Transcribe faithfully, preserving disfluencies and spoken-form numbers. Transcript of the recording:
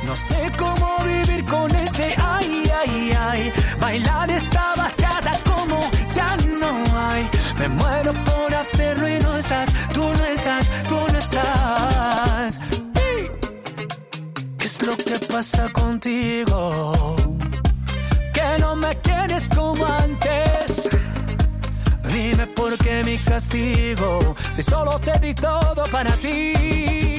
No sé cómo vivir con ese ay, ay, ay. Bailar esta bachata como ya no hay. Me muero por hacerlo y no estás, tú no estás, tú no estás. ¿Qué es lo que pasa contigo? Que no me quieres como antes. Dime por qué mi castigo, si solo te di todo para ti.